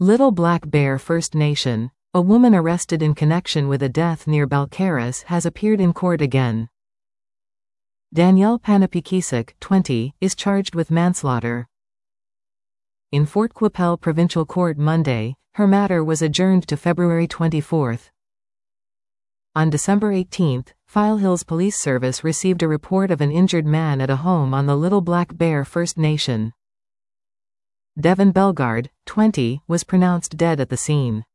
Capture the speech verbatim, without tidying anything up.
Little Black Bear First Nation. A woman arrested in connection with a death near Balcarres has appeared in court again. Danielle Panapikisik, twenty, is charged with manslaughter. In Fort Qu'Appelle Provincial Court Monday, her matter was adjourned to February twenty-fourth. On December eighteenth, File Hills Police Service received a report of an injured man at a home on the Little Black Bear First Nation. Devin Bellegarde, twenty, was pronounced dead at the scene.